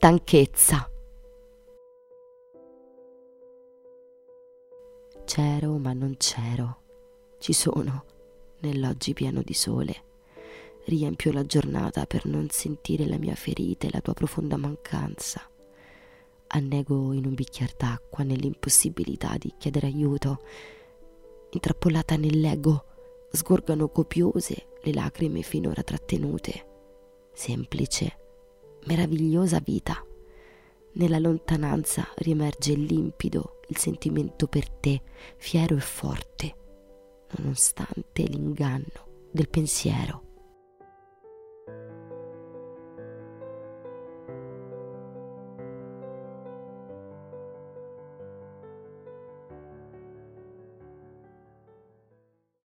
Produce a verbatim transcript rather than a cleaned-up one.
stanchezza. C'ero ma non c'ero, ci sono, nell'oggi pieno di sole. Riempio la giornata per non sentire la mia ferita e la tua profonda mancanza. Annego in un bicchier d'acqua nell'impossibilità di chiedere aiuto. Intrappolata nell'ego, sgorgano copiose le lacrime finora trattenute. Semplice, meravigliosa vita. Nella lontananza riemerge limpido il sentimento per te, fiero e forte, nonostante l'inganno del pensiero.